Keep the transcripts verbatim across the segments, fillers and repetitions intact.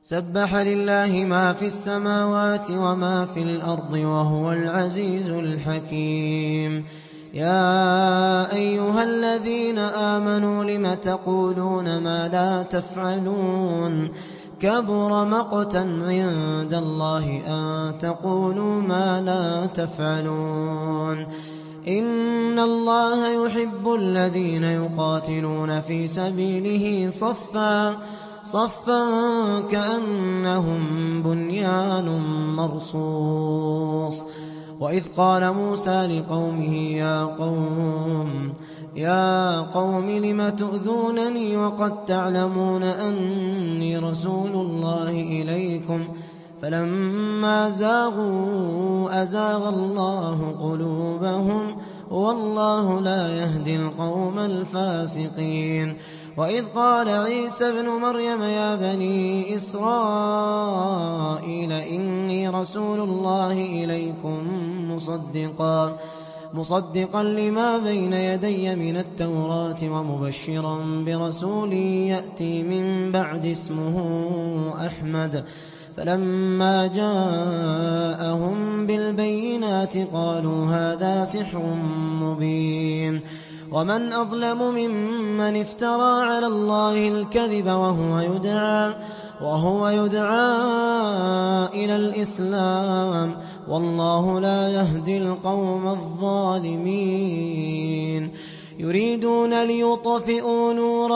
سبح لله ما في السماوات وما في الأرض وهو العزيز الحكيم. يا أيها الذين آمنوا لم تقولون ما لا تفعلون كبر مقتا عند الله أن تقولوا ما لا تفعلون. إن الله يحب الذين يقاتلون في سبيله صفا صفا كأنهم بنيان مرصوص. وإذ قال موسى لقومه يا قوم يا قوم لم تؤذونني وقد تعلمون أني رسول الله إليكم فلما زاغوا أزاغ الله قلوبهم والله لا يهدي القوم الفاسقين. وإذ قال عيسى ابن مريم يا بني إسرائيل إني رسول الله إليكم مصدقا مصدقا لما بين يدي من التوراة ومبشرا برسول يأتي من بعد اسمه أحمد. فلما جاءهم بالبينات قالوا هذا سحر مبين. ومن أظلم ممن افترى على الله الكذب وهو يدعى وهو يدعى إلى الإسلام والله لا يهدي القوم الظالمين. يريدون ليطفئوا نور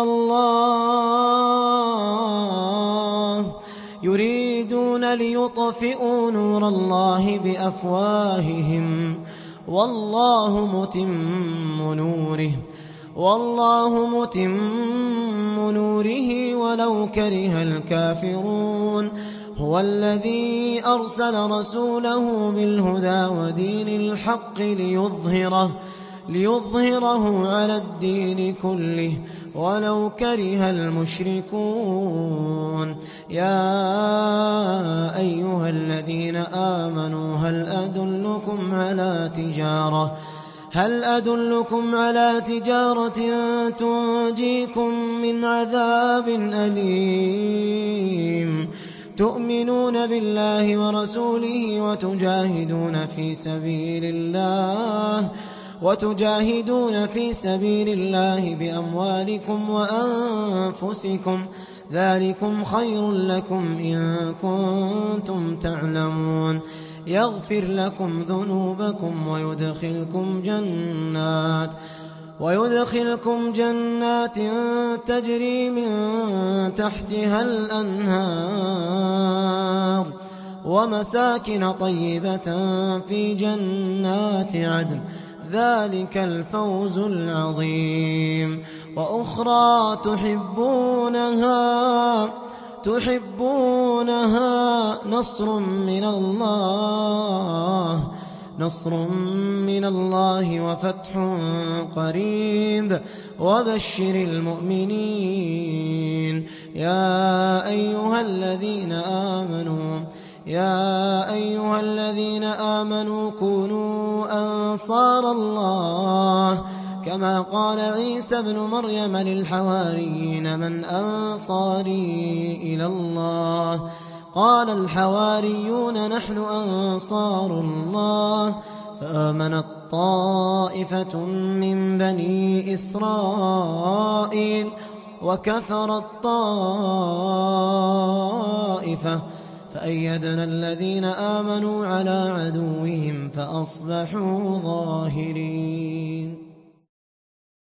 الله يريدون ليطفئوا نور الله بأفواههم والله متم نوره والله متم نوره ولو كره الكافرون. هو الذي أرسل رسوله بالهدى ودين الحق ليظهره ليظهره على الدين كله ولو كره المشركون. يا أيها الذين آمنوا هل أدلكم على تجارة هل أدلكم على تجارة تنجيكم من عذاب أليم تؤمنون بالله ورسوله وتجاهدون في سبيل الله وتجاهدون في سبيل الله بأموالكم وأنفسكم ذلكم خير لكم إن كنتم تعلمون. يغفر لكم ذنوبكم ويدخلكم جنات ويدخلكم جنات تجري من تحتها الأنهار ومساكن طيبة في جنات عدن ذلك الفوز العظيم. وأخرى تحبونها تحبونها نصر من الله نصر من الله وفتح قريب وبشر المؤمنين. يا أيها الذين آمنوا يا أيها الذين آمنوا كونوا أنصار الله كما قال عيسى ابن مريم للحواريين من أنصاري إلى الله قال الحواريون نحن أنصار الله. فآمنت طائفة من بني إسرائيل وكفرت طائفة فأيدنا الذين آمنوا على عدوهم فأصبحوا ظاهرين.